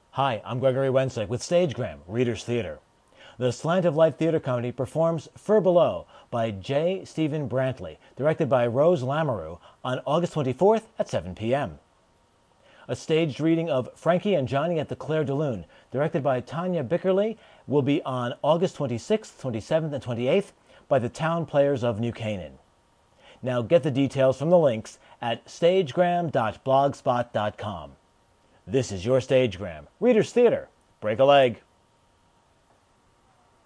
Hi, I'm Gregory Wensick with Stagegram, Reader's Theater. The Slant of Light Theater Company performs Fur Below by J. Stephen Brantley, directed by Rose Lamoureux, on August 24th at 7 p.m. A staged reading of Frankie and Johnny at the Clair de Lune, directed by Tanya Bickerly, will be on August 26th, 27th, and 28th by the Town Players of New Canaan. Now get the details from the links at stagegram.blogspot.com. This is your Stagegram, Reader's Theater. Break a leg.